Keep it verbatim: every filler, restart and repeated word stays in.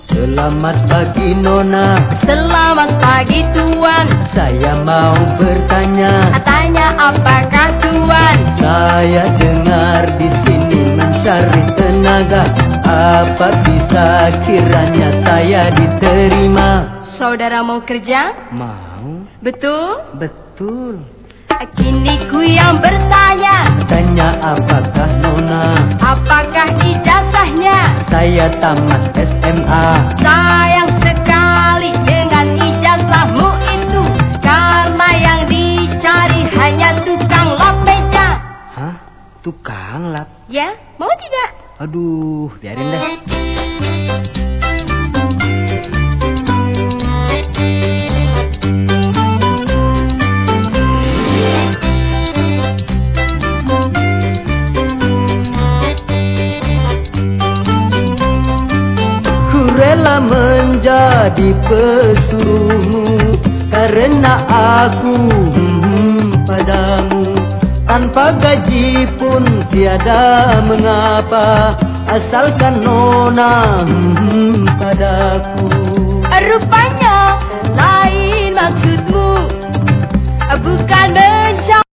Selamat pagi Nona. Selamat pagi Tuan. Saya mau bertanya. Tanya apakah Tuan? Saya dengar di sini mencari tenaga. Apa bisa kiranya saya diterima? Saudara mau kerja? Mau. Betul? Betul. Kini ku yang bertanya. Tanya apakah Nona? Apakah ijazahnya? Saya tamat S M A. Sayang sekali dengan ijazahmu itu, karena yang dicari hanya tukang lap meja. Hah? Tukang lap? Ya, mau tidak? Aduh, biarin deh. Rela menjadi pesuruhmu karena aku hmm, padamu tanpa gaji pun tiada mengapa asalkan Nona hmm, padaku.